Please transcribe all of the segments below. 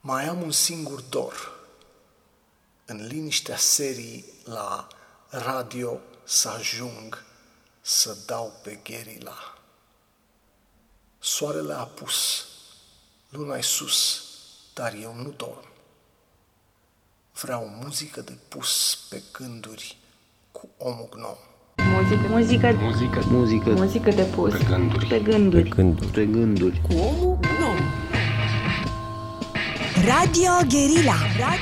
Mai am un singur dor, în liniștea serii la radio să ajung să dau pe gherila. Soarele a apus, luna-i sus, dar eu nu dorm. Vreau muzică de pus pe gânduri cu omul gnom. Muzică de pus pe gânduri cu omul gnom. Radio Guerilla.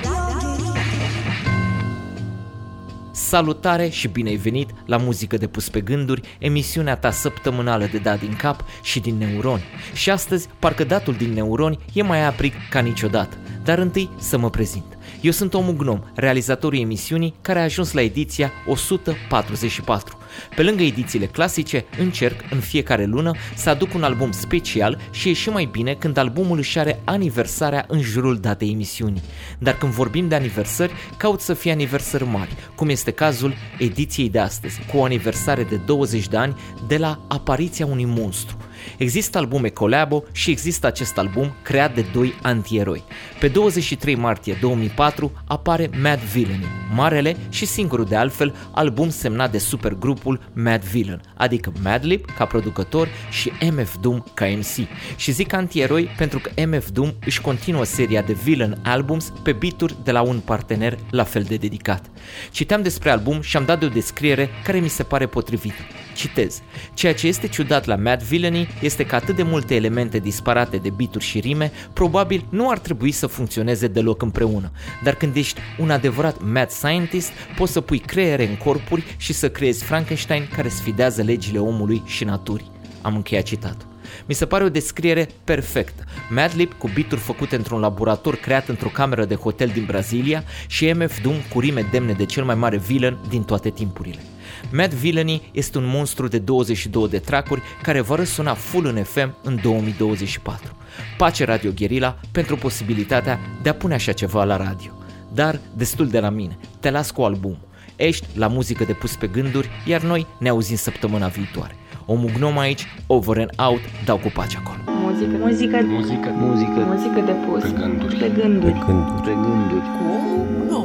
Salutare și bine ai venit la Muzică de pus pe gânduri, emisiunea ta săptămânală de dat din cap și din neuroni. Și astăzi, parcă datul din neuroni e mai aprig ca niciodată. Dar întâi să mă prezint. Eu sunt Omul Gnom, realizatorul emisiunii care a ajuns la ediția 144. Pe lângă edițiile clasice, încerc în fiecare lună să aduc un album special și e și mai bine când albumul își are aniversarea în jurul datei emisiunii. Dar când vorbim de aniversări, caut să fie aniversări mari, cum este cazul ediției de astăzi, cu o aniversare de 20 de ani de la apariția unui monstru. Există albume collabo și există acest album creat de doi antieroi. Pe 23 martie 2004 apare Mad Villainy, marele și singurul de altfel album semnat de supergrupul Mad Villain, adică Madlib ca producător și MF Doom ca MC. Și zic antieroi pentru că MF Doom își continuă seria de Villain Albums pe beat-uri de la un partener la fel de dedicat. Citeam despre album și am dat de o descriere care mi se pare potrivită. Citez. Ceea ce este ciudat la Mad Villainy este că atât de multe elemente disparate de beat-uri și rime probabil nu ar trebui să funcționeze deloc împreună. Dar când ești un adevărat mad scientist, poți să pui creiere în corpuri și să creezi Frankenstein care sfidează legile omului și naturii. Am încheiat citatul. Mi se pare o descriere perfectă. Madlib cu beat-uri făcute într-un laborator creat într-o cameră de hotel din Brazilia și MF Doom cu rime demne de cel mai mare villain din toate timpurile. Mad Villainy este un monstru de 22 de trackuri care va răsuna full în FM în 2024. Pace Radio Guerilla pentru posibilitatea de a pune așa ceva la radio. Dar destul de la mine, te las cu album. Ești la Muzică de pus pe gânduri, iar noi ne auzim săptămâna viitoare. Omul Gnom aici, over and out, dau cu pace acolo. Muzică de pus pe gânduri Cu omul gnom.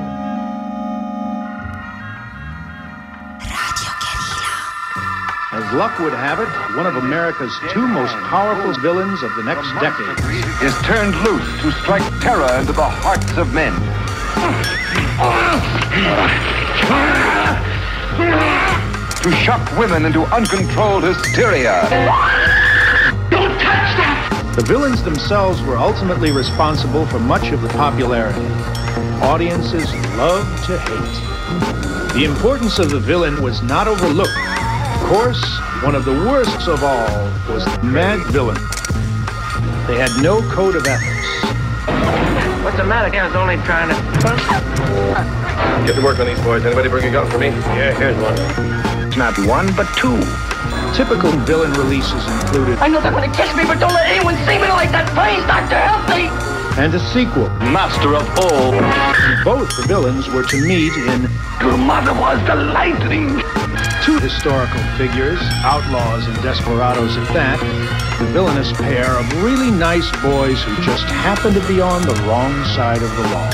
As luck would have it, one of America's two most powerful villains of the next decade is turned loose to strike terror into the hearts of men. To shock women into uncontrolled hysteria. Don't touch that! The villains themselves were ultimately responsible for much of the popularity. Audiences loved to hate. The importance of the villain was not overlooked. Of course, one of the worst of all was Mad Villain. They had no code of ethics. What's the matter? I was only trying to... Get to work on these boys. Anybody bring a gun for me? Yeah, here's one. Not one, but two. Typical villain releases included... I know they're going to kiss me, but don't let anyone see me like that. Please, doctor, help me! And a sequel. Master of all. Both the villains were to meet in... Your mother was the lightning. Two historical figures, outlaws and desperados at that, the villainous pair of really nice boys who just happened to be on the wrong side of the law.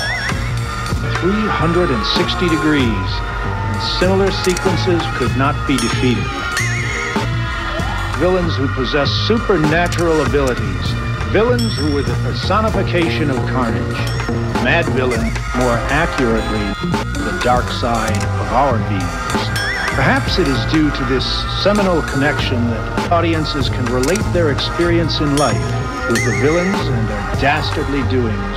360 degrees, and similar sequences could not be defeated. Villains who possess supernatural abilities, villains who were the personification of carnage. Mad Villain, more accurately, the dark side of our beings. Perhaps it is due to this seminal connection that audiences can relate their experience in life with the villains and their dastardly doings.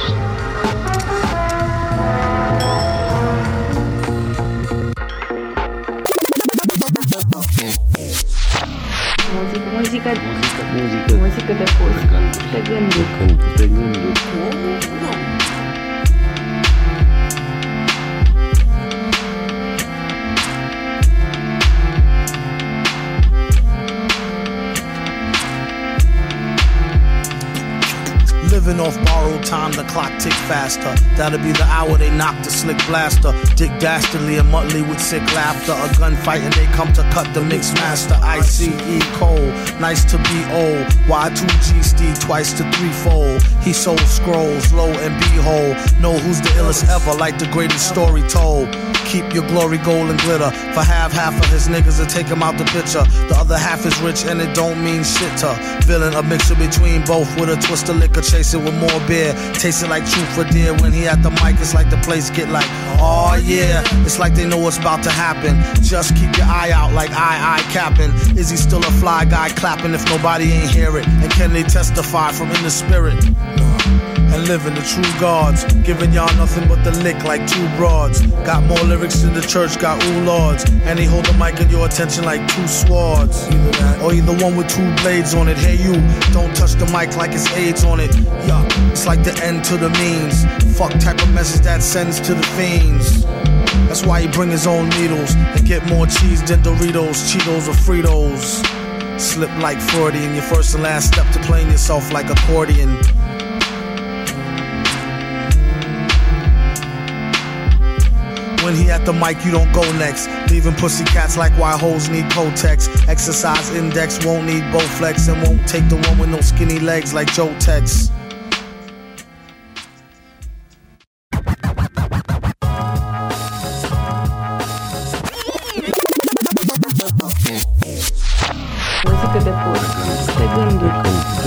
Muzică de pus pe gânduri Cu omul gnom. Living off borrowed time the clock tick faster. That'll be the hour they knock the slick blaster. Dick Dastardly and Muttley with sick laughter. A gunfight and they come to cut the mix master. ICE Cole, nice to be old. Y2G Steve twice to threefold. He sold scrolls, low and behold. Know who's the illest ever, like the greatest story told. Keep your glory gold and glitter. For half of his niggas to take him out the picture. The other half is rich and it don't mean shit to villain. A mixture between both with a twist of liquor. Chasing with more beer. Tasting like truth for dear. When he at the mic, it's like the place get like, oh yeah. It's like they know what's about to happen. Just keep your eye out like I capping. Is he still a fly guy clapping if nobody ain't hear it? And can they testify from in the spirit? And living the true gods, giving y'all nothing but the lick like two broads. Got more lyrics than the church got ooh lords. And he hold the mic in your attention like two swords. Either that, or either one with two blades on it. Hey you, don't touch the mic like it's AIDS on it. Yeah, it's like the end to the means. Fuck type of message that sends to the fiends. That's why he bring his own needles and get more cheese than Doritos, Cheetos or Fritos. Slip like Freudian, your first and last step to playing yourself like accordion. When he at the mic, you don't go next. Leaving pussycats like why hoes need Kotex. Exercise index won't need Bowflex and won't take the one with no skinny legs like Joe Tex. Muzică de pus, pe gânduri.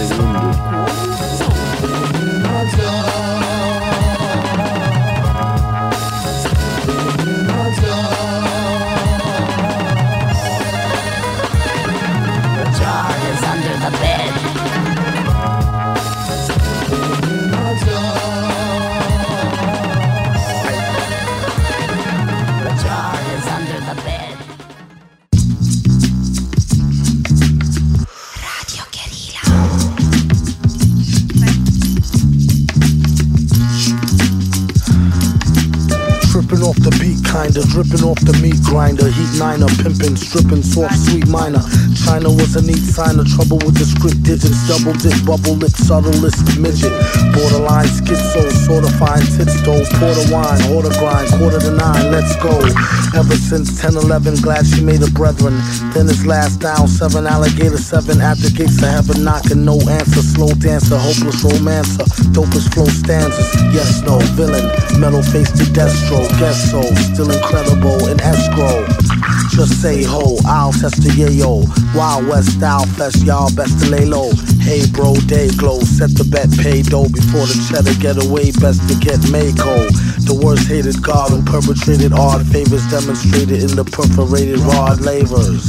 Off the beat, kinda dripping off the meat grinder. Heat niner, pimping, stripping, soft, sweet minor. China was a neat signer. Trouble with the script digits. Double dip, bubble lip, subtlest midget. Borderline schizo, sorta fine tits though. Porter wine, order grind, 8:45, let's go. Ever since 10-11, glad she made a brethren. Then his last down, 7 alligator, 7 at the gates of heaven knocking. No answer, slow dancer, hopeless romancer. Dopest flow stanzas, yes, no, villain. Metal face to Destro, guess so, still incredible in escrow. Just say ho, I'll test the yayo. Wild West style fest, y'all best to lay low. Hey bro, day glow, set the bet, pay dough. Before the cheddar get away, best to get Mako. The worst hated god who perpetrated odd favors demonstrated in the perforated rod lavers.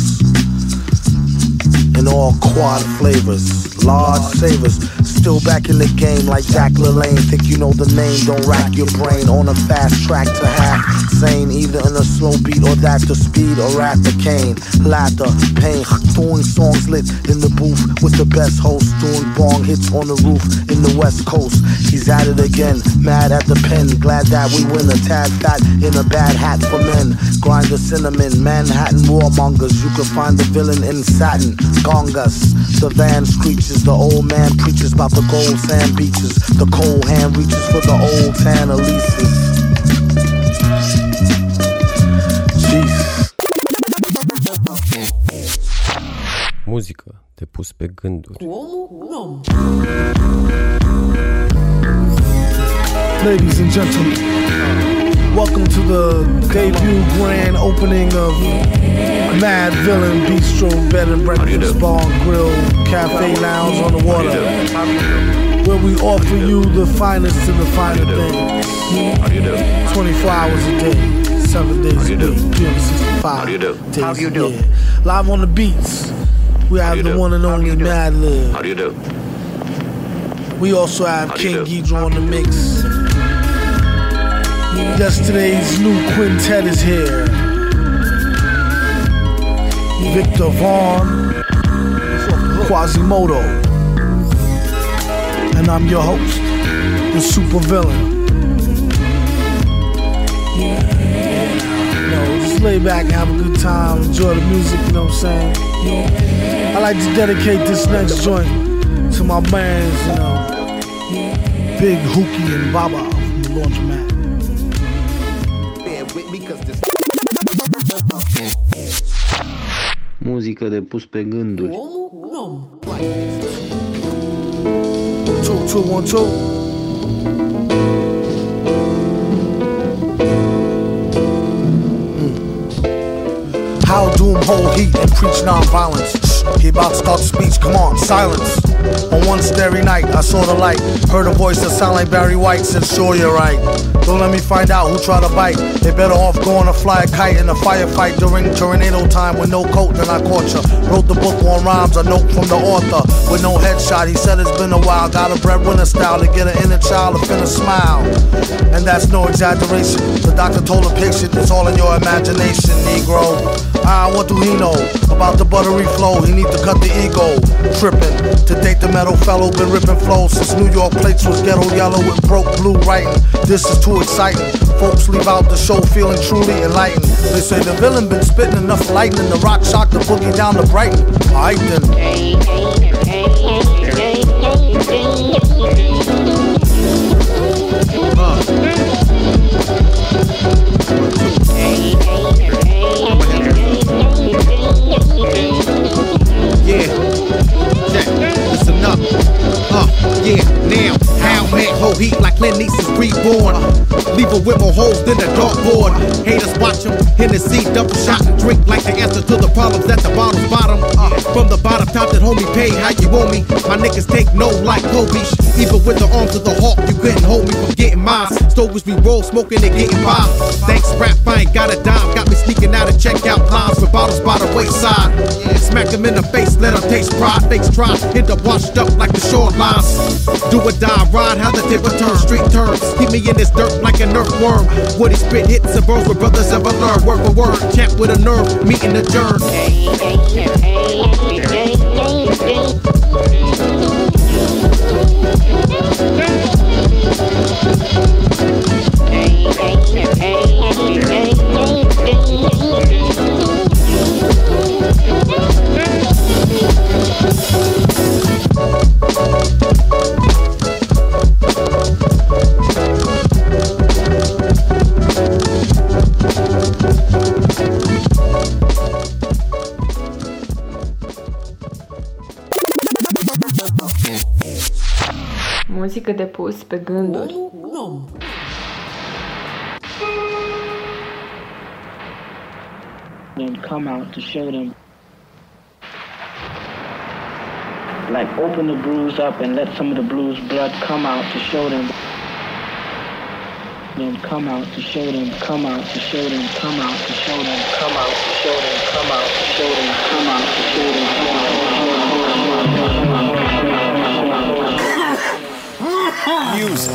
In all quad flavors, large savers. Still back in the game like Jack LaLanne. Think you know the name, don't rack your brain. On a fast track to half sane, either in a slow beat or that the speed or at the cane. Laughter, pain, doing songs lit in the booth with the best host. Doing bong hits on the roof in the West Coast. He's at it again, mad at the pen. Glad that we win a tad fat in a bad hat for men. Grind the cinnamon, Manhattan warmongers. You can find the villain in satin. Gongas, the van screeches. The old man preaches about the gold sand beaches. The cold hand reaches for the old tan Elises. Muzică de pus pe gânduri. Ladies and gentlemen, welcome to the debut grand opening of Mad Villain Bistro Bed and Breakfast Bar and Grill Cafe Lounge on the water, where we offer you the finest and the finer things. 24 hours a day, 7 days a week, 365 days a year. Live on the beats, we have the one and only Mad Lib. How do you do? We also have King Ghidra on the mix. Yesterday's new quintet is here. Victor Vaughn, Quasimodo, and I'm your host, the super villain. Just lay back and have a good time, enjoy the music, you know what I'm saying? I like to dedicate this next joint to my bands, you know. Big Hookie and Baba from the Laundromat. Muzică de pus pe gânduri. Omul om. 2-2-1-2. How doom hold heat and preach non-violence. He about to start the speech, come on, silence. On one starry night, I saw the light. Heard a voice that sounded like Barry White, said sure you're right. Don't let me find out who tried to bite. They better off going to fly a kite in a firefight during tornado time with no coat, then I caught ya. Wrote the book on rhymes, a note from the author with no headshot. He said it's been a while, got a breadwinner style to get an inner child to finna smile. And that's no exaggeration. The doctor told the patient it's all in your imagination, Negro. What do he know about the buttery flow? He need to cut the ego, tripping. To date the metal fellow, been ripping flows since New York plates was ghetto yellow with broke blue writing. This is too exciting. Folks leave out the show feeling truly enlightened. They say the villain been spitting enough lightning. The rock shocked the boogie down to Brighton. Alright then. Yeah, listen up. Yeah, now, how man hold heat like Clint East's reborn. Leave her with more holes than a dartboard. Haters watch him in the seat, double shot and drink like the answer to the problems at the bottle's bottom. From the bottom top that homie pay, how you owe me? My niggas take no like Kobe. Even with the arms of the hawk, you couldn't hold me from getting mine. Stoves we roll, smoking and getting by. Thanks rap, I ain't got a dime. Got me sneaking out of checkout lines with bottles by the wayside. Smack them in the face, let them taste pride. Fakes try, end up washed up like the shorelines. Do or die, ride how the tip turn, street turns. Keep me in this dirt like an earthworm. Woody spit hits and burns where brothers ever learn. Word for word, champ with a nerve, meeting adjourn. Muzică de pus pe gânduri. Then come out to show them. Like open the bruise up and let some of the bruise blood come out to show them. Then come out to show them, come out to show them, come out to show them, come out to show them, come out to show them, come out to show them, come out to show them. Music.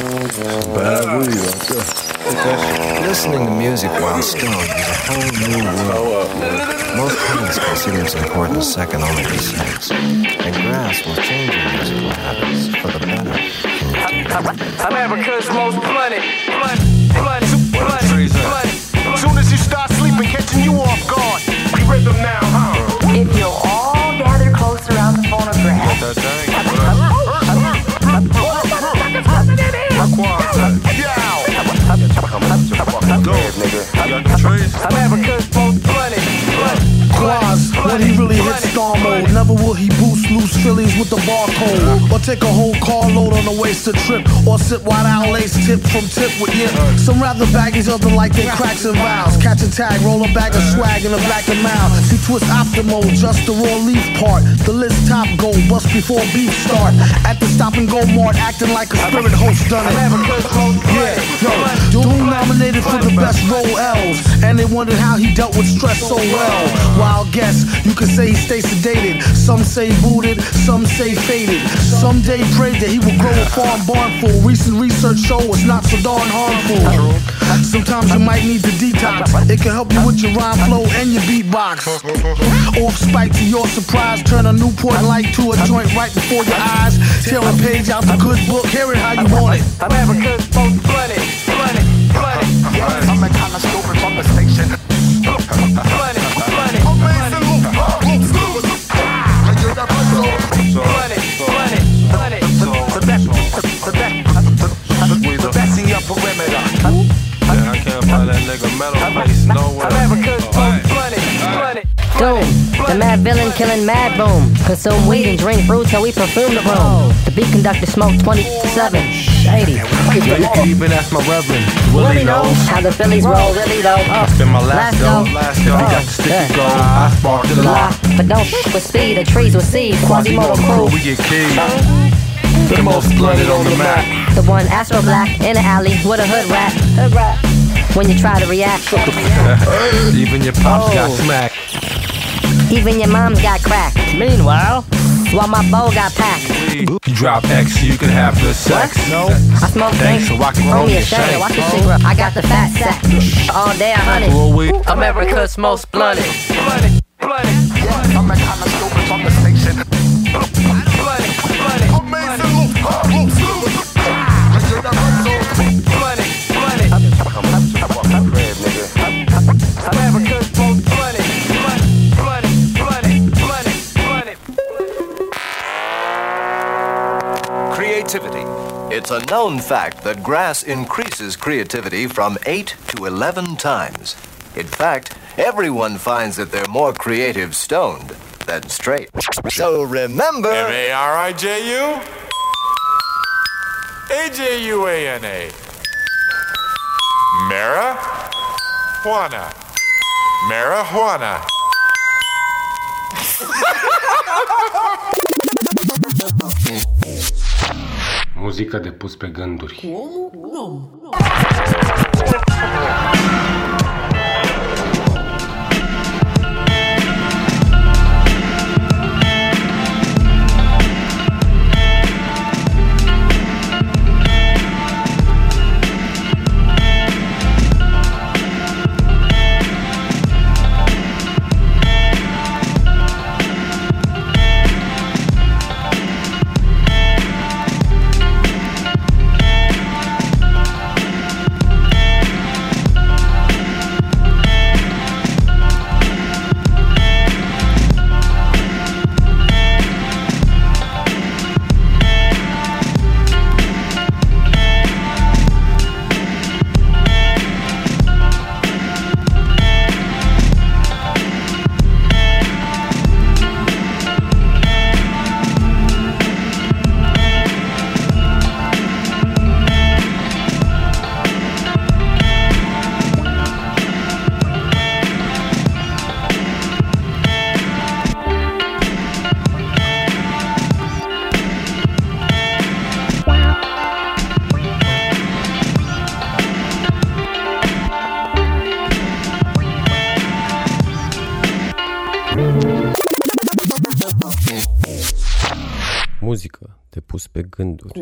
Listening to music while stoned is a whole new world. Most parents consider its importance second only to sex. And grasp will change your music what happens for the better. I'm America's most blunted. Soon as you start sleeping, catching you off guard. We rhythm now, huh? If you'll all gather close around the phonograph. I'm America's most blunted. Quaz, when he really hits star mode, never will he boost loose Phillies with the barcode, or take a whole carload on a wasted trip, or sit wide out lace tip from tip with yip. Some rather baggies, other like they cracks and vows. Catch a tag, roll a bag of swag in a black and mouth. He twist optimal, just the raw leaf part. The list top go, bust before beef start. At the stop and go mart, acting like a spirit host done it. Yeah, yo, Doom nominated for the best role L's, and they wondered how he dealt with stress so well. Wild guess, you could say he stay sedated. Some say booted, some say faded. Someday prayed that he would grow a farm barn full. Recent research show it's not so darn harmful. Sometimes you might need the detox. It can help you with your rhyme flow and your beatbox. Off spike to your surprise, turn a Newport light to a joint right before your eyes. Tear a page out the good book, hear it how you want it. I'm America's most blunted. I'm a kind of stupid from the station. nigga, metal face, nowhere. America's most blunted. Doom, the mad villain killing mad boom. Consume weed and drink brew till we perfume the room. The beat conductor smoke 24/7. Shady. Yo, you can even ask my reverend. Willie knows how the Phillies roll, really though. I spent my last go. If you got the stick to go, I sparked the lot. But don't f with speed, the trees with seeds. Quasimodo crew. We get keys. The most blunted on the map. The one Astro Black in the alley with a hood rat. When you try to react. Even your pops got smacked. Even your mom's got cracked. Meanwhile, while my bow got packed. You drop X, you can have the sex. What? No, I smoke thanks, so I can roll me a shank. Watch your cigarette. I got the fat sack. All day 100. America's most blunted. Yeah, I'm a kind of stupid from the station. Creativity. It's a known fact that grass increases creativity from 8 to 11 times. In fact, everyone finds that they're more creative stoned than straight. So remember... M-A-R-I-J-U? A-J-U-A-N-A. Marijuana. Marijuana. Muzică de pus pe gânduri. Muzică de pus pe gânduri.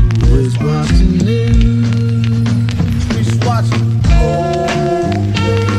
Watching. Oh,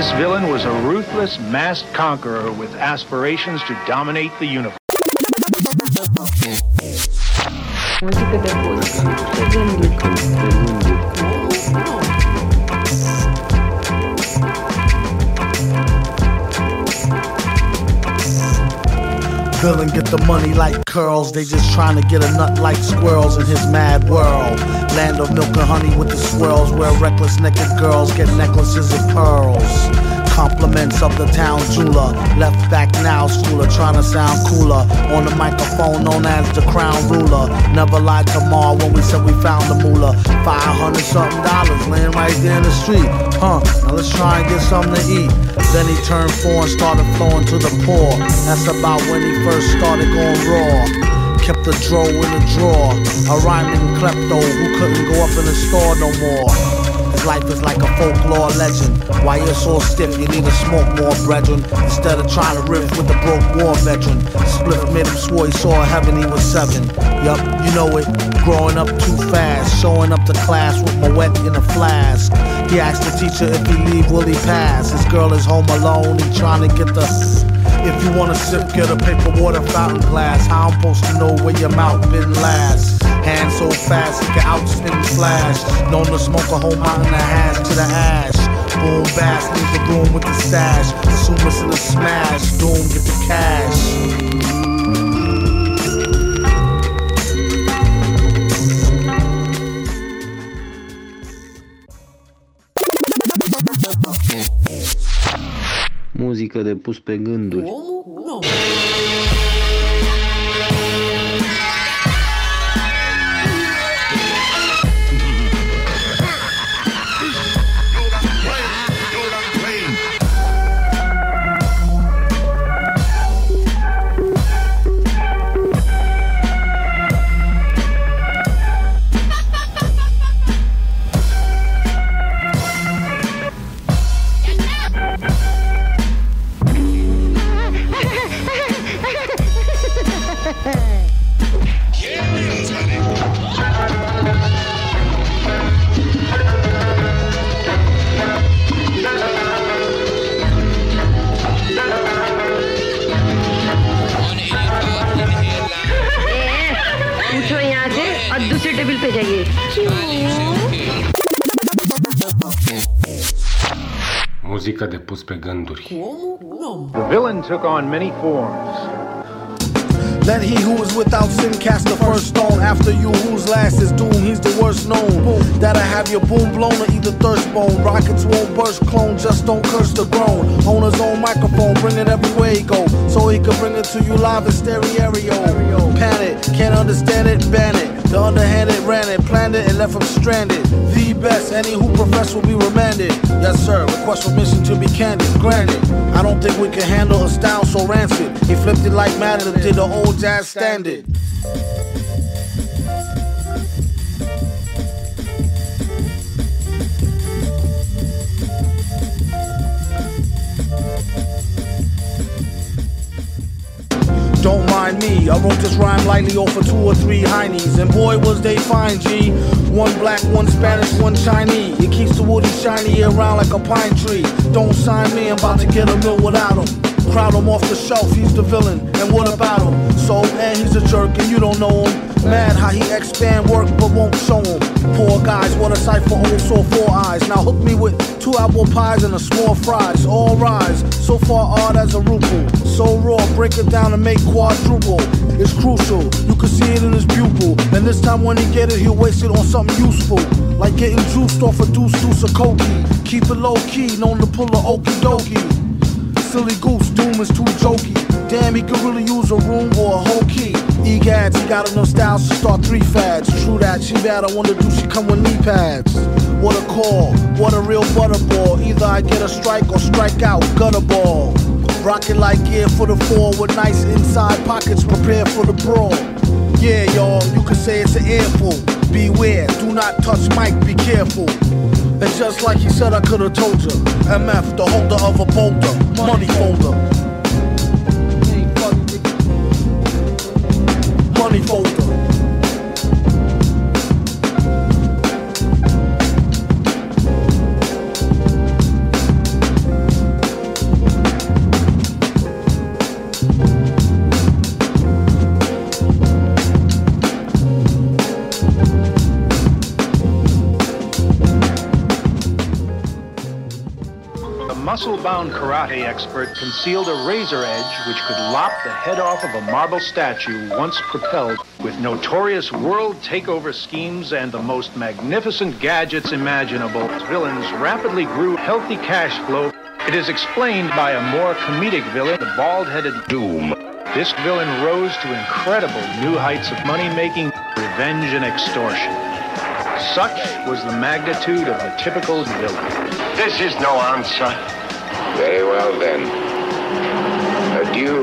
This villain was a ruthless, masked conqueror with aspirations to dominate the universe. Muzică de pus pe gânduri. Villain get the money like curls. They just trying to get a nut like squirrels in his mad world. Land of milk and honey with the swirls, where reckless naked girls get necklaces of pearls. Compliments of the town jeweler. Left back now, schooler, trying to sound cooler. On the microphone known as the crown ruler. Never lied to Ma when we said we found the moolah. $500-something laying right there in the street. Now let's try and get something to eat. Then he turned 4 and started flowing to the poor. That's about when he first started going raw. Kept the dro in the drawer. A rhyming klepto who couldn't go up in the store no more. His life is like a folklore legend. Why you're so stiff, you need to smoke more, brethren. Instead of trying to riff with the broke war veteran. Spliff made him swore he saw heaven, he was 7. Yup, you know it. Growing up too fast. Showing up to class with my wet in a flask. He asked the teacher if he leave, will he pass? His girl is home alone, he trying to get the... If you wanna sip, get a paper water fountain glass. How I'm supposed to know where your mouth been last? Hand so fast, he can outspin Flash. Known to smoke a whole mountain of hash to the ash. Boom, bass, leave the room with the stash. Assume it's in a smash, doom, get the cash. Muzică de pus pe gânduri. Muzică de pus pe gânduri. The villain took on many forms. Let he who is without sin cast the first stone. After you whose last is doomed, he's the worst known. That'll have your boom blown or either thirst bone. Rockets won't burst clone, just don't curse the grown. On his own microphone, bring it everywhere he go, so he can bring it to you live in stereo. Panic, can't understand it, ban it. The underhanded ran it, planned it, and left him stranded. The best, any who profess will be remanded. Yes sir, request permission to be candid, granted. I don't think we can handle a style so rancid. He flipped it like Madden and did the old jazz standard. Don't mind me, I wrote this rhyme lightly over 2 or 3 heinies, and boy was they fine, G. One black, one Spanish, one Chinese. It keeps the woody shiny around like a pine tree. Don't sign me, I'm about to get a mill without him. Crowd him off the shelf, he's the villain, and what about him? So, and he's a jerk and you don't know him. Mad how he expand work but won't show him. Poor guys, what a sight for old sore 4 eyes. Now hook me with 2 apple pies and a small fries. All rise, so far odd as a ruple. So raw, break it down and make quadruple. It's crucial, you can see it in his pupil. And this time when he get it, he'll waste it on something useful. Like getting juiced off a deuce of cokie. Keep it low key, known to pull a okie dokie. Silly goose, doom is too jokey. Damn, he could really use a room or a whole key. Egads, he got enough styles to start 3 fads. True that, she bad, I wonder do she come with knee pads? What a call, what a real butterball. Either I get a strike or strike out, gutter ball. Rocket like gear for the 4 with nice inside pockets prepared for the brawl. Yeah, y'all, you could say it's an earful. Beware, do not touch mic, be careful. And just like he said, I could've told you. MF, the holder of a boulder, money folder. Money folder. muscle-bound karate expert concealed a razor edge which could lop the head off of a marble statue once propelled with notorious world takeover schemes and the most magnificent gadgets imaginable. Villains rapidly grew healthy cash flow. It is explained by a more comedic villain, the bald-headed Doom. This villain rose to incredible new heights of money-making, revenge, and extortion. Such was the magnitude of the typical villain. This is no answer. Very well then. Adieu.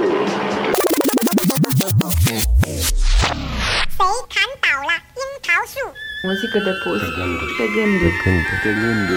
谁砍倒了樱桃树？ Muzică de pus pe gânduri.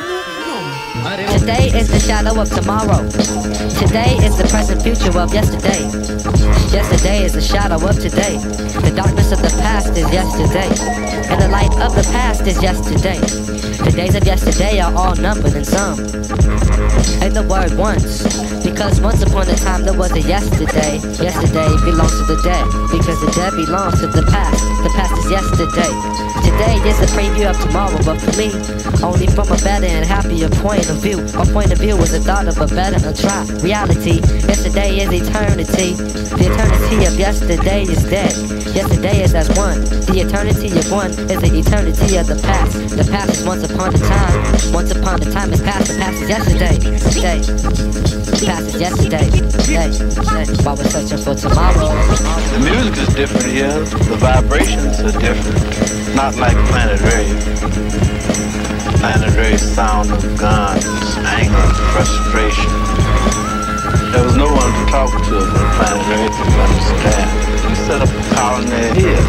Today is the shadow of tomorrow. Today is the present future of yesterday. Yesterday is the shadow of today. The darkness of the past is yesterday. And the light of the past is yesterday. The days of yesterday are all numbered in some. And the word once, because once upon a time there was a yesterday. Yesterday belongs to the dead, because the dead belongs to the past. The past is yesterday. Today is the preview of tomorrow, but for me, only from a better and happier point of view. Our point of view is the thought of a better and try reality. Yesterday is eternity. The eternity of yesterday is dead. Yesterday is as one. The eternity of one is the eternity of the past. The past is once upon a time. Once upon a time is past. The past is yesterday. Day. The past is yesterday. Day. While we're searching for tomorrow. The music is different here. The vibrations are different. Not like Planet Rave. Planet Rave's sound of guns, anger, frustration. There was no one to talk to in Planet Rave to understand. We set up a colony here.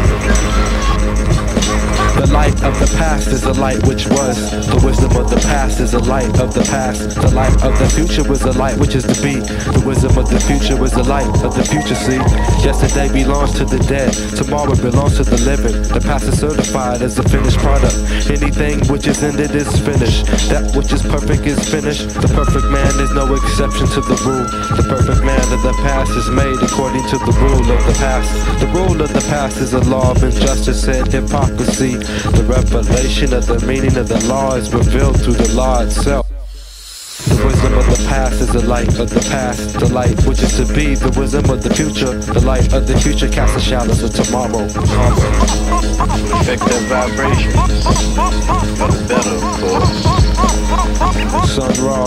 The light of the past is the light which was. The wisdom of the past is the light of the past. The light of the future was the light which is to be. The wisdom of the future was the light of the future, see. Yesterday belongs to the dead. Tomorrow belongs to the living. The past is certified as a finished product. Anything which is ended is finished. That which is perfect is finished. The perfect man is no exception to the rule. The perfect man of the past is made according to the rule of the past. The rule of the past is a law of injustice and hypocrisy. The revelation of the meaning of the law is revealed through the law itself. The wisdom of the past is the light of the past. The light which is to be, the wisdom of the future. The light of the future casts the shadows of tomorrow. Affect their vibrations. For the better, of course. Sun Ra.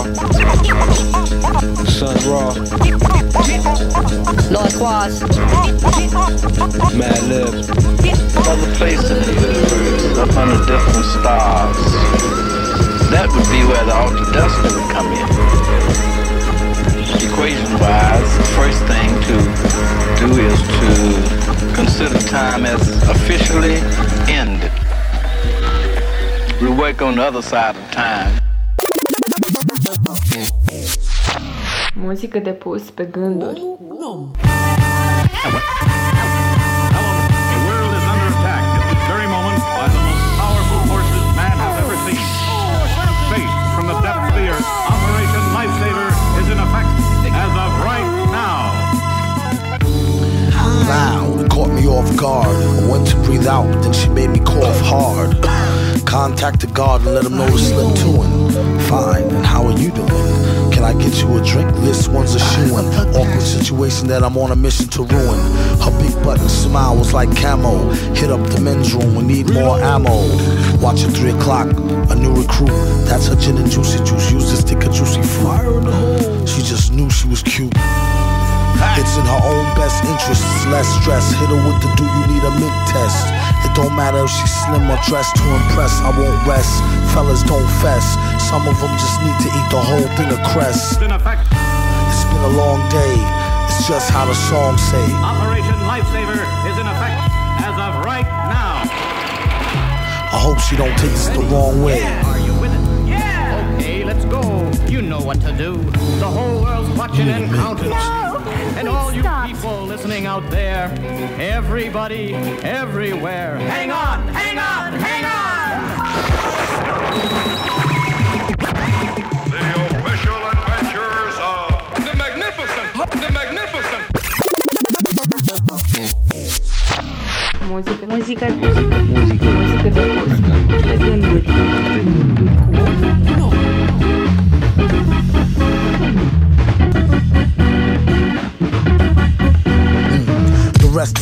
Sun Ra. Lord Quas. Mad Lib. Other place in the universe, up under different stars. That would be where the altered destiny would come in. Equation-wise, the first thing to do is to consider time as officially ended. We work on the other side of time. Muzică de pus pe gânduri. From the depths of the earth, Operation Lifesaver is in effect as of right now. Loud, it caught me off guard. I went to breathe out, then she made me cough hard. Contacted God and let him know to slip to him. Fine, and how are you doing? Can I get you a drink? This one's a shoo-in. Awkward situation that I'm on a mission to ruin. Her big button smile was like camo. Hit up the men's room, we need more ammo. Watch at 3 o'clock, a new recruit. That's her gin and juicy juice. Used to stick a juicy fruit. She just knew she was cute. It's in her own best interest, less stress. Hit her with the do you need a mint test. It don't matter if she's slim or dressed to impress. I won't rest, fellas don't fess. Some of them just need to eat the whole thing of cress. It's been a long day, it's just how the song say. Operation Lifesaver is in effect as of right now. I hope she don't take this the wrong way. Are you with it? Yeah! Okay, let's go. You know what to do. The whole world's watching and counting. And all you people listening out there, everybody, everywhere, hang on, hang on, hang on! The official adventures of the Magnificent, the Magnificent. Muzică de pus pe gânduri.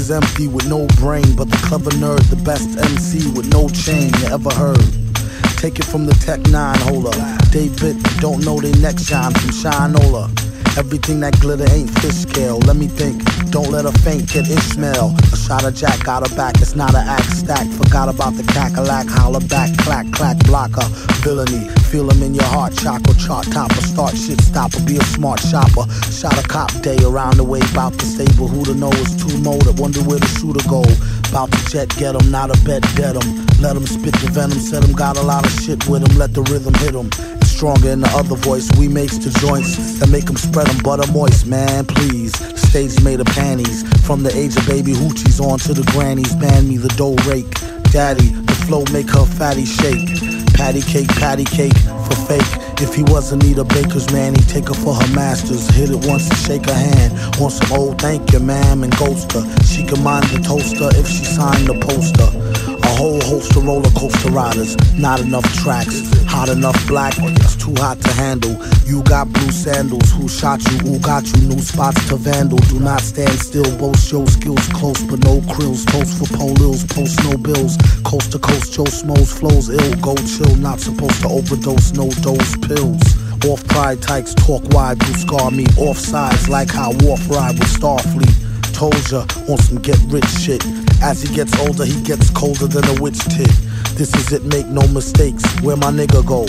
is empty with no brain, but the clever nerd, the best MC with no chain you ever heard. Take it from the Tech 9 holder. They bit, don't know they next shine from Shinola. Everything that glitter ain't fish scale. Let me think, don't let her faint, get Ishmael. A shot of Jack, got her back, it's not an act stack. Forgot about the cackalack, holler back, clack, clack, blocker. Villainy, feel him in your heart, chakra, chart topper. Start shit stopper, be a smart shopper. Shot a cop day around the way, bout the stable. Who to know is too molded, wonder where the shooter go. Bout to jet, get him, not a bet, dead him. Let him spit the venom, said him, got a lot of shit with him. Let the rhythm hit him. It's stronger in the other voice, we makes the joints that make him spread them butter moist, man, please. Stage made of panties, from the age of baby hoochies on to the grannies. Man me the dough rake, daddy, the flow make her fatty shake. Patty cake for fake. If he wasn't need a baker's man, he'd take her for her masters. Hit it once and shake her hand. Want some old thank you, ma'am, and ghost her. She can mind the toaster if she signed the poster. A whole host of roller coaster riders, not enough tracks. Hot enough black, it's too hot to handle. You got blue sandals, who shot you, who got you? New spots to vandal, do not stand still. Boast your skills close, but no krills. Toast for polils, post no bills. Coast to coast, Joe Smoes flows ill. Go chill, not supposed to overdose, no dose pills. Off pride tykes, talk wide, do scar me. Off sides, like how Worf ride with Starfleet. Told ya, on some get rich shit. As he gets older, he gets colder than a witch tit. This is it, make no mistakes. Where my nigga go?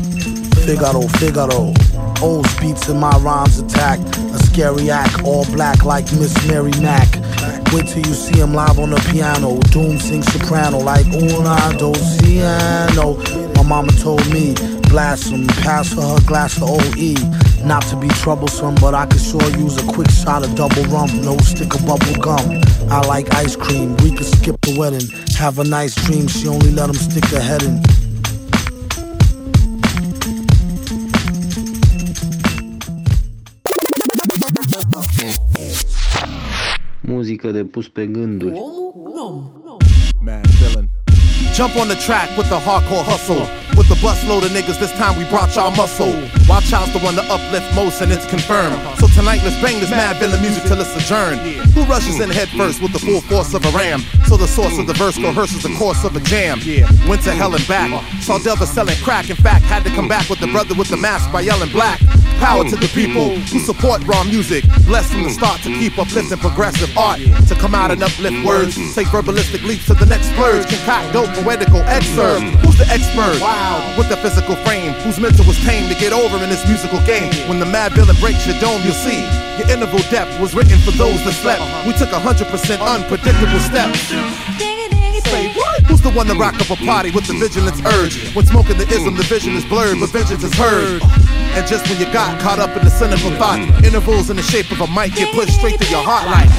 Figaro. Old beats in my rhymes attack. A scary act, all black like Miss Mary Mack. Wait till you see him live on the piano. Doom sings soprano like una, dos, ciano. My mama told me, blast him, pass her glass of OE. Not to be troublesome, but I could sure use a quick shot of double rum. No stick of bubble gum. I like ice cream, we could skip the wedding. Have a nice dream, she only let him stick her head in. Muzică de pus pe gânduri. Mad Villain. Jump on the track with the hardcore hustle. With the busload of niggas, this time we brought y'all muscle. Wild Child's the one to uplift most and it's confirmed. So tonight let's bang this Mad Villain music till it's adjourned. Who rushes in head first with the full force of a ram? So the source of the verse coerces the course of a jam. Went to hell and back, saw Delva selling crack. In fact, had to come back with the brother with the mask by yelling black. Power to the people who support raw music. Blessed from the start to keep uplifting progressive art. To come out and uplift words, take verbalistic leaps to the next splurge. Concoct dope poetical excerpt. Who's the expert? With the physical frame, whose mental was tame to get over in this musical game. When the Mad Villain breaks your dome, you'll see your interval depth was written for those that slept. We took 100% unpredictable steps. Say what? Who's the one to rock up a party with the vigilance urge? When smoking the ism, the vision is blurred, but vengeance is heard. And just when you got caught up in the cynical thought, intervals in the shape of a mic get pushed straight to your heart like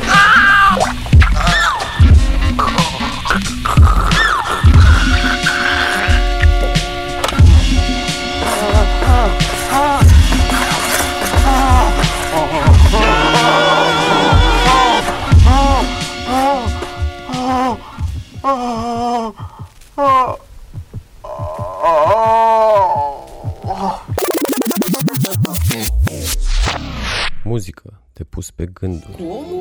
Muzică de pus pe gânduri.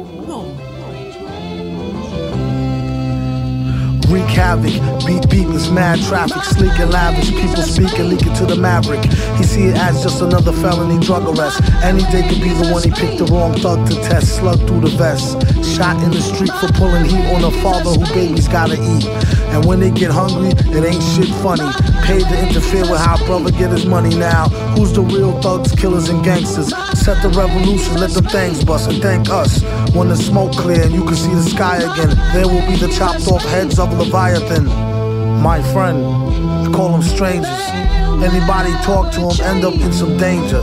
Wreak havoc, beatless, mad traffic, sleek and lavish, people speaking, leaking to the maverick. He see it as just another felony drug arrest. Any day could be the one he picked the wrong thug to test, slug through the vest. Shot in the street for pulling heat on a father who babies gotta eat. And when they get hungry, it ain't shit funny. Paid to interfere with how brother get his money now. Who's the real thugs, killers, and gangsters? Set the revolution, let the things bust, and thank us. When the smoke clear and you can see the sky again, there will be the chopped off heads of Leviathan. My friend, I call them strangers. Anybody talk to them end up in some danger.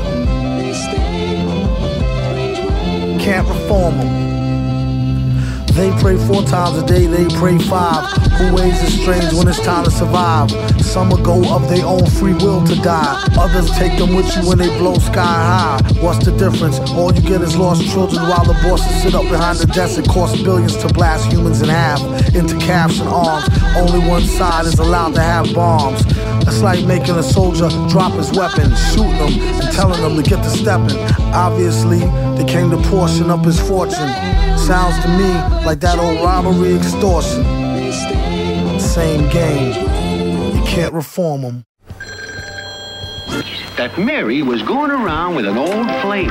Can't reform them. They pray 4 times a day, they pray 5. who ways is strange when it's time to survive. Some will go of their own free will to die. Others take them with you when they blow sky high. What's the difference? All you get is lost children while the bosses sit up behind the desk and cost billions to blast humans in half into calves and arms. Only one side is allowed to have bombs. It's like making a soldier drop his weapon, shooting them and telling them to get to stepping. Obviously, they came to portion up his fortune. Sounds to me like that old robbery extortion. Same game. You can't reform them. That Mary was going around with an old flame.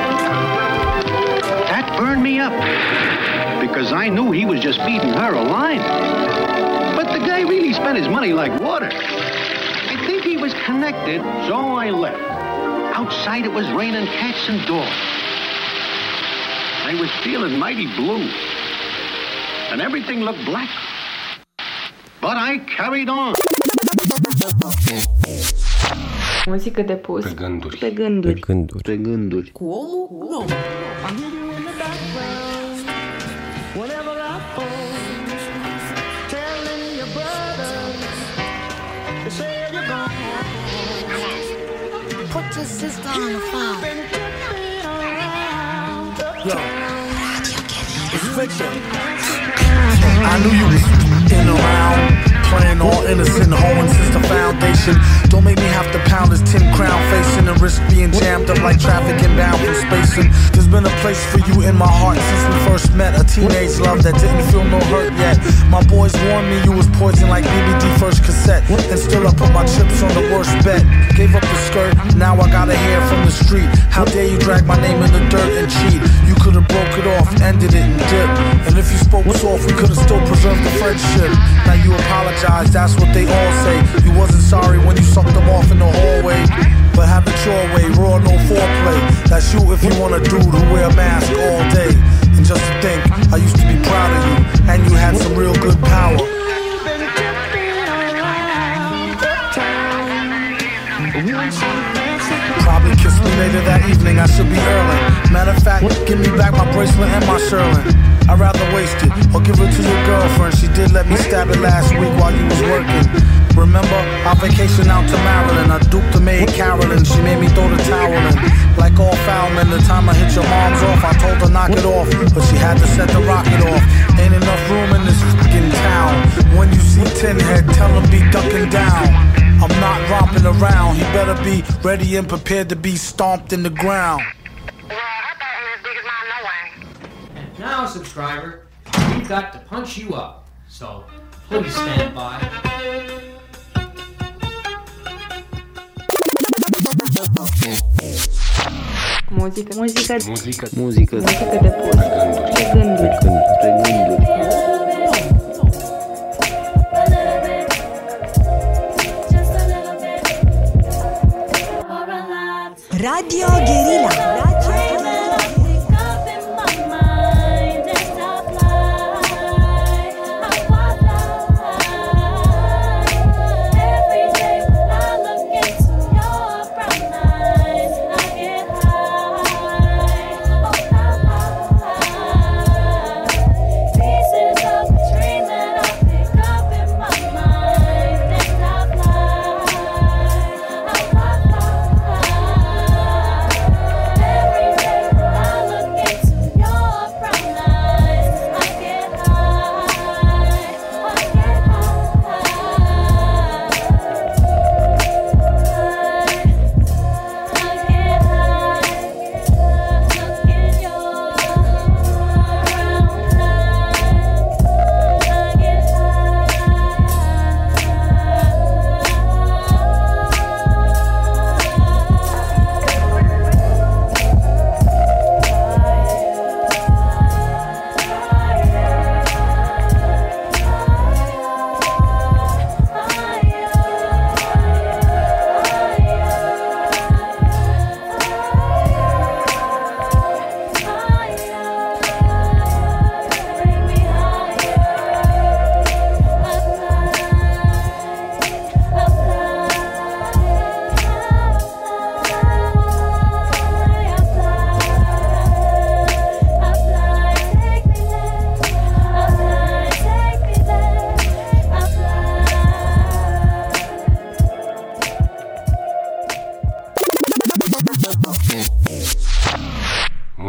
That burned me up because I knew he was just feeding her a line. But the guy really spent his money like water. I think he was connected, so I left. Outside it was raining cats and dogs. I was feeling mighty blue. And everything looked black. But I carried on. Muzică de pus pe gânduri. Pe gânduri. Pe gânduri. Pe gânduri. Cu omul nou. Put your sister on the phone. Yo, it's Victor. I knew you was in around, playing all innocent, hoeing since the foundation. Don't make me have to pound this 10 crown facing and risk being jammed up like traffic inbound from spacing. There's been a place for you in my heart since we first met. A teenage love that didn't feel no hurt yet. My boys warned me you was poison like BBD first cassette. And still I put my chips on the worst bet. Gave up the skirt, now I got a hair from the street. How dare you drag my name in the dirt and cheat? You could've broke it off, ended it and dipped. And if you spoke soft, we could've still preserved the friendship. Now you apologize, that's what they all say. You wasn't sorry when you sucked them off in the hallway. But have it your way, raw, no foreplay. That's you if you want a dude who wear a mask all day. And just to think, I used to be proud of you, and you had some real good power. Probably kiss me later that evening, I should be early. Matter of fact, give me back my bracelet and my Sherlin. I'd rather waste it, or give it to your girlfriend. She did let me stab it last week while you was working. Remember, our vacation out to Maryland, I duped the maid Carolyn, she made me throw the towel in. Like all foul men, the time I hit your mom's off, I told her knock it off, but she had to set the rocket off. Ain't enough room in this fucking town. When you see Tin Head, tell him be ducking down. I'm not romping around, he better be ready and prepared to be stomped in the ground. Now, subscriber, we've got to punch you up, so please stand by. Muzică de pus Pe gânduri. Radio Guerilla.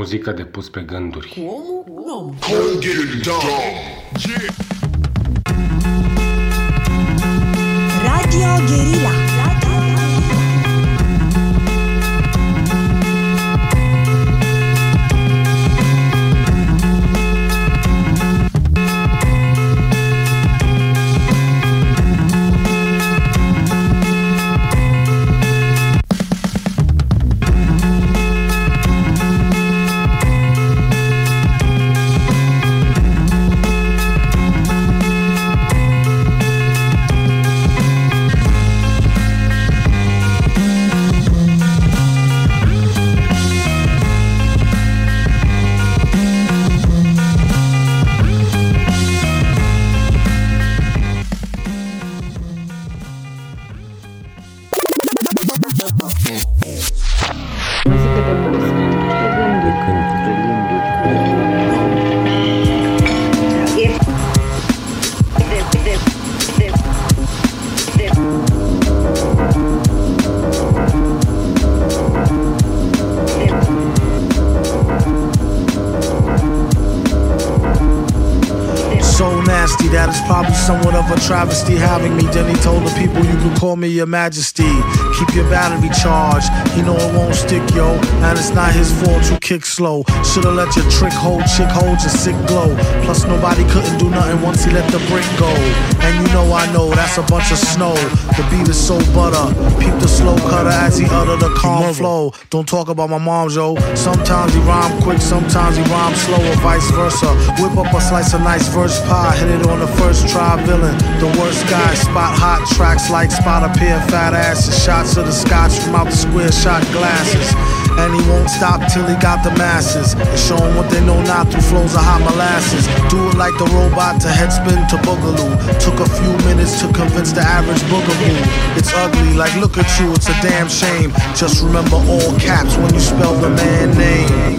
Muzică de pus pe gânduri. Radio Guerilla. That is probably somewhat of a travesty having me. Then he told the people, you can call me your majesty. Keep your battery charged. You know it won't stick, yo. And it's not his fault you kick slow. Should've let your trick hold, chick hold your sick glow. Plus nobody couldn't do nothing once he let the brick go. And you know I know that's a bunch of snow. The beat is so butter. Peep the slow cutter as he utter the calm flow. Don't talk about my mom, yo. Sometimes he rhyme quick, sometimes he rhyme slow, or vice versa. Whip up a slice of nice verse pie, hit it on the first try, villain, the worst guy. Spot hot tracks like spot a pair of fat asses. Shots of the scotch from out the square shot glasses. And he won't stop till he got the masses. And show them what they know now through flows of hot molasses. Do it like the robot to headspin to boogaloo. Took a few minutes to convince the average boogaboo. It's ugly, like look at you, it's a damn shame. Just remember all caps when you spell the man name.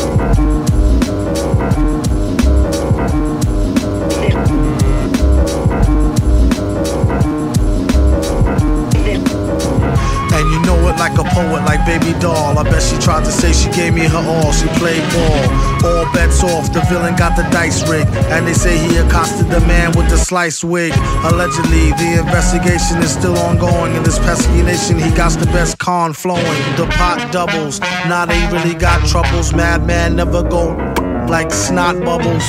Like a poet, like Baby Doll. I bet she tried to say she gave me her all. She played ball. All bets off, the villain got the dice rigged. And they say he accosted the man with the sliced wig. Allegedly, the investigation is still ongoing. In this pesky nation, he got the best con flowing. The pot doubles, now they really got troubles. Madman never go like snot bubbles.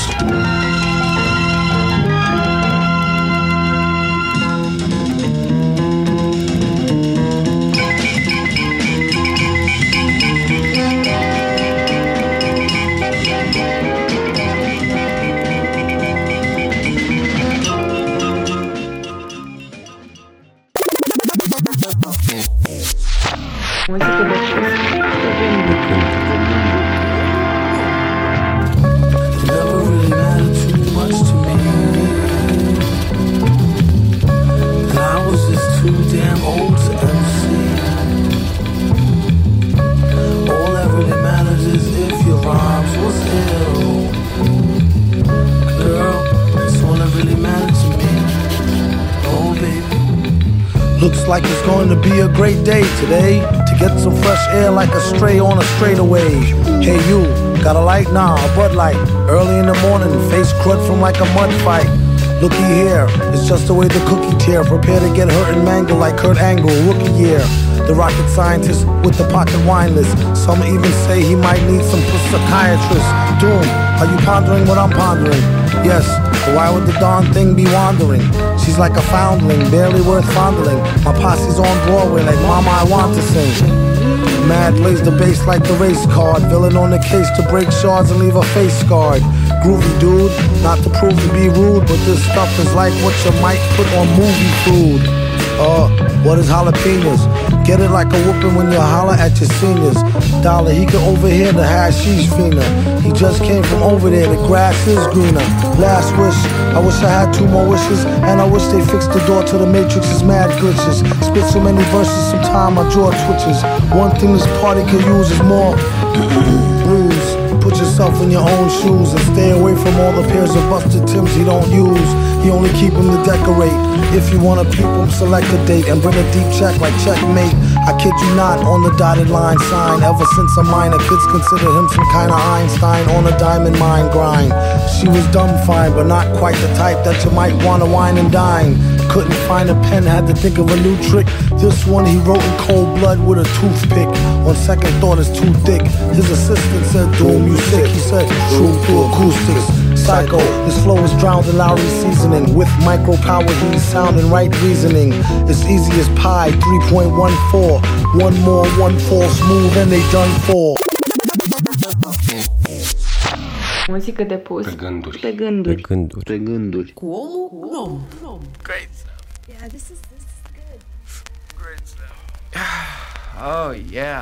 Looks like it's going to be a great day today. To get some fresh air like a stray on a straightaway. Hey you, got a light? Nah, a Bud Light. Early in the morning, face crud from like a mud fight. Looky here, it's just the way the cookie tear. Prepare to get hurt and mangled like Kurt Angle, rookie year. The rocket scientist with the pocket wine list. Some even say he might need some psychiatrist. Doom, are you pondering what I'm pondering? Yes, but why would the darn thing be wandering? She's like a foundling, barely worth fondling. My posse's on Broadway like Mama, I want to sing. Mad plays the bass like the race card. Villain on the case to break shards and leave a face scarred. Groovy dude, not to prove to be rude, but this stuff is like what you might put on movie food. What is jalapenos? Get it like a whooping when you holler at your seniors. Dollar, he could overhear the hashish fiender. He just came from over there, the grass is greener. Last wish, I wish I had 2 more wishes. And I wish they fixed the door to the Matrix's mad glitches. Spit so many verses, sometime my jaw twitches. One thing this party could use is more blues. Put yourself in your own shoes and stay away from all the pairs of busted Timbs he don't use. He only keep them to decorate. If you wanna peep him, select a date and bring a deep check like checkmate. I kid you not, on the dotted line sign. Ever since a minor, kids consider him some kind of Einstein on a diamond mine grind. She was dumb fine, but not quite the type that you might wanna wine and dine. Couldn't find a pen, had to think of a new trick. This one he wrote in cold blood with a toothpick. On second thought, it's too thick. His assistant said, "Doom, you sick?" He said, "True through acoustics." Psycho, his flow is drowned in Lowry seasoning. With micro power, he's sound and right reasoning. It's easy as pie, 3.14. One more, 1-4, smooth, and they done for. Muzică de pus pe gânduri. Pe gânduri. Pe gânduri. Pe gânduri. Cu omul rom. Great stuff. Yeah, this is good. Great stuff. Oh, yeah.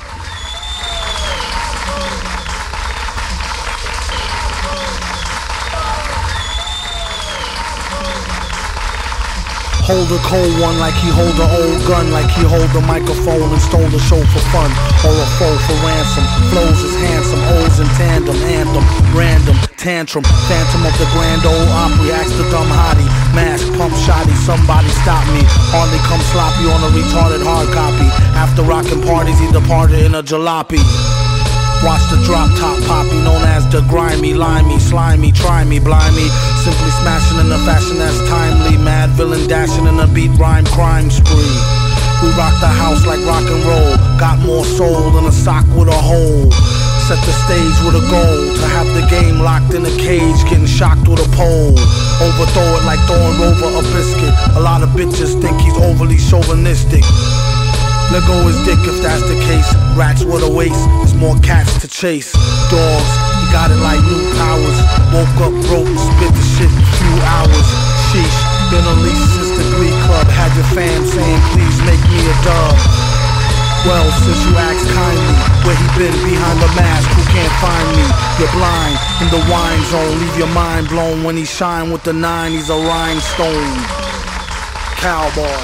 Hold a cold one like he hold an old gun, like he hold the microphone and stole the show for fun, or a foe for ransom. Flows is handsome, O's in tandem, anthem, random, tantrum, phantom of the Grand Ole Opry. Ask the dumb hottie, mask, pump shotty, somebody stop me. Hardly come sloppy on a retarded hard copy. After rockin' parties, he departed in a jalopy. Watch the drop top poppy, known as the grimy, limey, slimy, try me, blind me. Simply smashing in a fashion that's timely. Mad villain dashing in a beat rhyme crime spree. We rock the house like rock and roll. Got more soul than a sock with a hole. Set the stage with a goal to have the game locked in a cage, getting shocked with a pole. Overthrow it like throwing Rover a biscuit. A lot of bitches think he's overly chauvinistic. Let go his dick if that's the case. Rats with a waist, there's more cats to chase. Dogs, he got it like new powers. Woke up broke and spit the shit in a few hours. Sheesh, been unleashed since the Glee Club. Had your fam saying please make me a dub. Well, since you asked kindly, where he been behind the mask, who can't find me? You're blind, in the wine zone, leave your mind blown. When he shine with the 9, he's a rhinestone cowboy.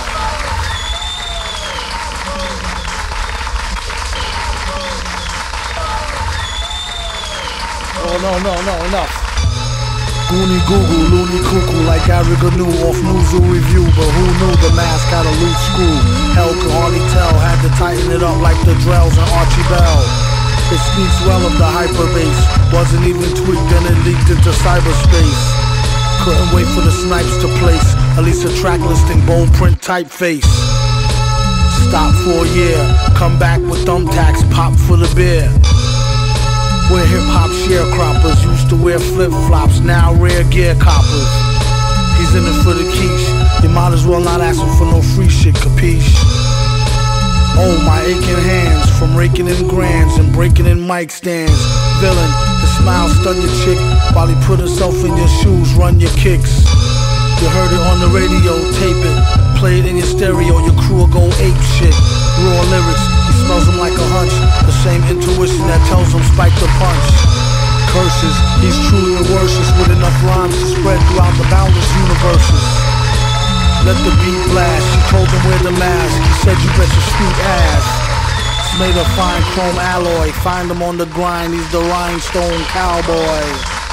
No, enough. Goonie goo goo, loony cuckoo, like Gary Gnu off Newzoo Review. But who knew the mask had a loose screw? Hell could hardly tell, had to tighten it up like the Drells and Archie Bell. It speaks well of the hyperbase. Wasn't even tweaked, then it leaked into cyberspace. Couldn't wait for the snipes to place at least a track listing, bold print typeface. Stop for a year, come back with thumbtacks, pop for the beer. We're hip-hop sharecroppers, used to wear flip-flops, now rare gear coppers. He's in it for the quiche, you might as well not ask him for no free shit, capiche? Oh, my aching hands, from raking in grands and breaking in mic stands. Villain, the smile stun your chick, while he put himself in your shoes, run your kicks. You heard it on the radio, tape it, play it in your stereo, your crew will go ape shit. Raw lyrics, he smells them like a hunch, the same intuition that tells him spike the punch. Curses, he's truly a worship with enough rhymes to spread throughout the boundless universes. Let the beat blast, she told him wear the mask, he said you bet your sweet ass. It's made of fine chrome alloy, find him on the grind, he's the rhinestone cowboy.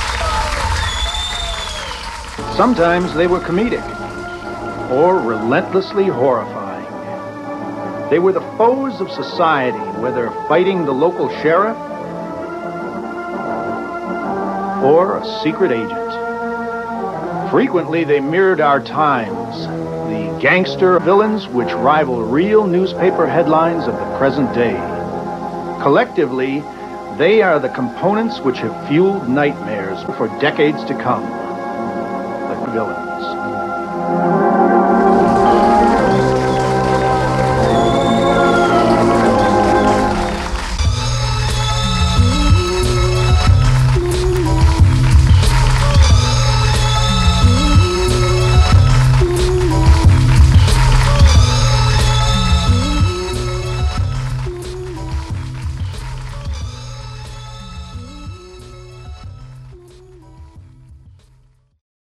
Sometimes they were comedic or relentlessly horrifying. They were the foes of society, whether fighting the local sheriff or a secret agent. Frequently, they mirrored our times, the gangster villains which rival real newspaper headlines of the present day. Collectively, they are the components which have fueled nightmares for decades to come. The villains.